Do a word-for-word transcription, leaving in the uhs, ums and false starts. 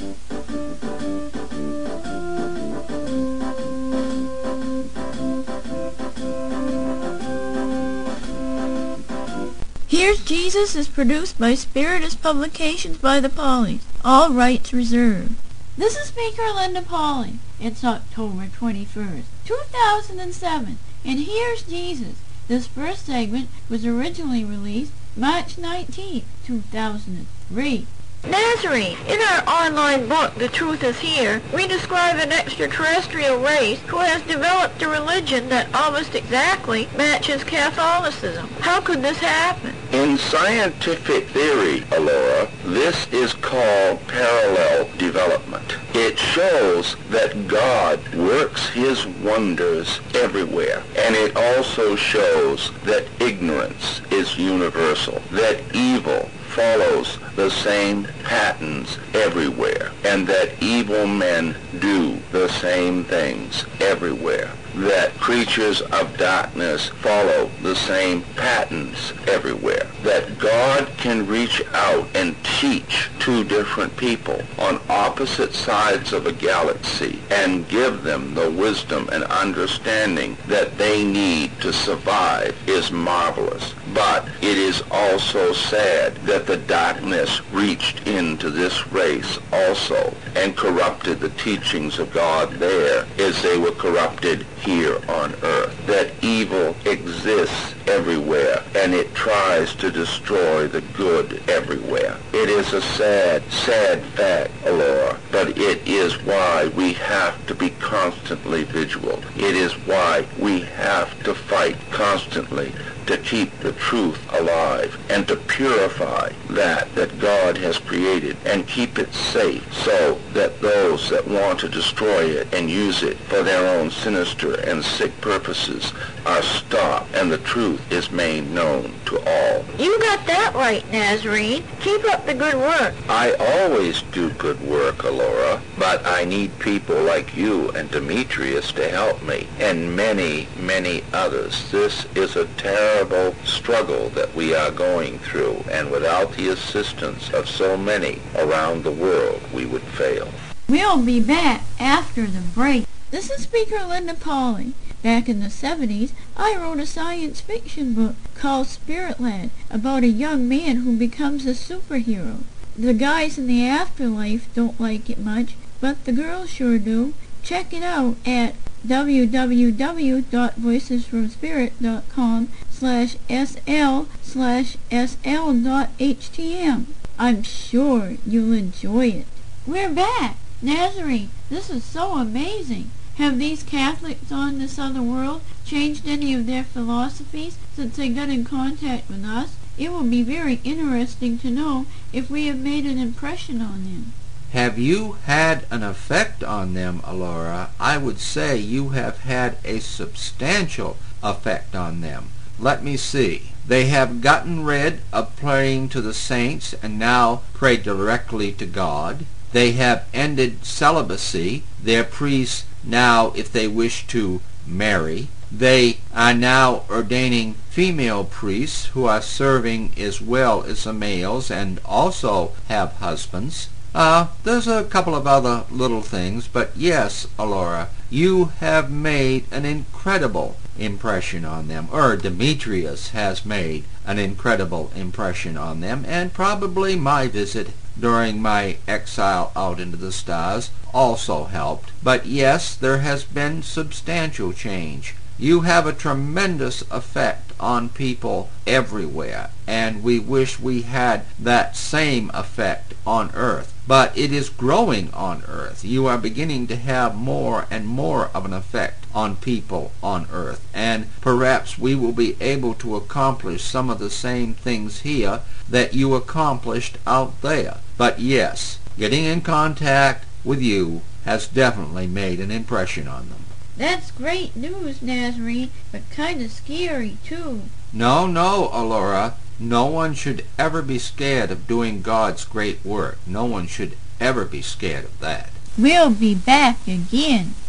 Here's Jesus is produced by Spiritus Publications by the Pauleys. All rights reserved. This is Speaker Linda Pauley. It's October twenty-first, two thousand seven, and here's Jesus. This first segment was originally released March nineteenth, two thousand three. Nazarene. In our online book, The Truth Is Here, we describe an extraterrestrial race who has developed a religion that almost exactly matches Catholicism. How could this happen? In scientific theory, Alora, this is called parallel development. It shows that God works his wonders everywhere, and it also shows that ignorance is universal, that evil follows the same patterns everywhere, and that evil men do the same things everywhere, that creatures of darkness follow the same patterns everywhere, that God can reach out and teach two different people on opposite sides of a galaxy and give them the wisdom and understanding that they need to survive is marvelous. But it is also sad that the darkness reached into this race also and corrupted the teachings of God there as they were corrupted here on earth. That evil exists everywhere, and it tries to destroy the good everywhere. It is a sad, sad fact, Alora, but it is why we have to be constantly vigilant. It is why we have to fight constantly to keep the truth alive and to purify that that God has created and keep it safe so that those that want to destroy it and use it for their own sinister and sick purposes are stopped and the truth is made known to all. You got that right, Nazarene. Keep up the good work. I always do good work, Alora, but I need people like you and Demetrius to help me, and many, many others. This is a terrible struggle that we are going through, and without the assistance of so many around the world, we would fail. We'll be back after the break. This is Speaker Linda Pauley. Back in the seventies, I wrote a science fiction book called Spirit Lad about a young man who becomes a superhero. The guys in the afterlife don't like it much, but the girls sure do. Check it out at www.voicesfromspirit.com slash sl slash sl.htm. I'm sure you'll enjoy it. We're back. Nazarene, this is so amazing. Have these Catholics on this other world changed any of their philosophies since they got in contact with us? It will be very interesting to know if we have made an impression on them. Have you had an effect on them, Alora? I would say you have had a substantial effect on them. Let me see. They have gotten rid of praying to the saints and now pray directly to God. They have ended celibacy. Their priests now, if they wish to, marry. They are now ordaining female priests who are serving as well as the males and also have husbands. Uh, there's a couple of other little things, but yes, Alora, you have made an incredible impression on them, or Demetrius has made an incredible impression on them, and probably my visit during my exile out into the stars also helped. But yes, there has been substantial change. You have a tremendous effect on people everywhere, and we wish we had that same effect on Earth. But it is growing on Earth. You are beginning to have more and more of an effect on people on Earth, and perhaps we will be able to accomplish some of the same things here that you accomplished out there. But yes, getting in contact with you has definitely made an impression on them. That's great news, Nazarene, but kind of scary, too. No, no, Alora. No one should ever be scared of doing God's great work. No one should ever be scared of that. We'll be back again.